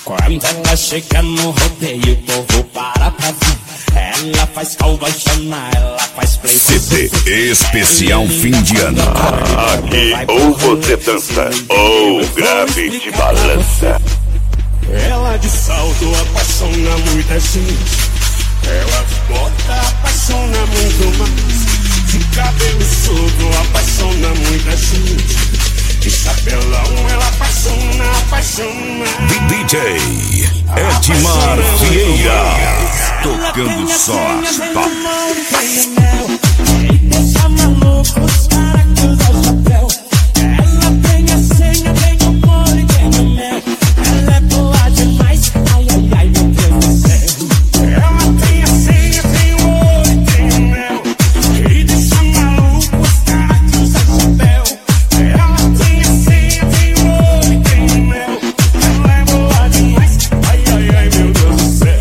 Quando ela chega no rodeio, o povo para pra ver. Ela faz calvajana, ela faz play. CD especial fim de ano. Aqui ou você dança ou grave de balança. Ela de salto apaixona muita gente. Ela bota, apaixona muito mais. De cabelo solto apaixona muita gente. De chapelão ela apaixona. DJ Edmar Vieira, tocando só as tops. Deixa maluco os caras que usam chapéu. Ela tem a senha, tem o amor e tem o mel. Ela é boa demais, ai, ai, ai, meu Deus do céu. Ela tem a senha, tem o amor e tem o mel. E deixa maluco os caras que usam chapéu. Ela tem a senha, tem o amor e tem o mel. Ela é boa demais, ai, ai, ai, meu Deus do céu.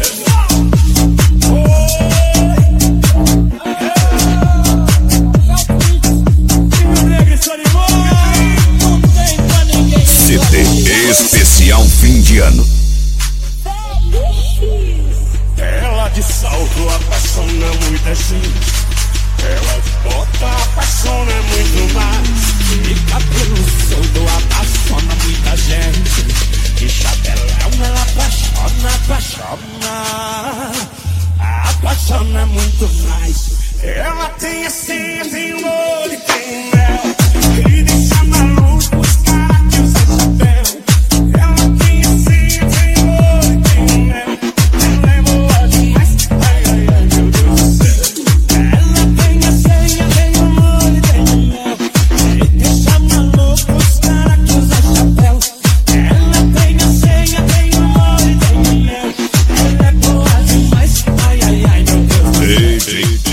CD especial fim de ano. Ela de salto apaixona muita gente. Ela bota, apaixona muito mais. De cabelo solto apaixona muita gente. De chapelão ela apaixona muito mais. Ela tem a senha, tem o olho, tem o mel. E deixa maluco os caras que usam chapéu. Ela tem a senha, tem o olho, tem o mel. Ela é boa demais, ai, ai, ai, meu Deus do céu. Ela tem a senha, tem o olho, tem o mel. E deixa maluco os caras que usam chapéu. Ela tem a senha, tem o olho, tem o mel. Ela é boa demais, ai, ai, ai, meu Deus do céu.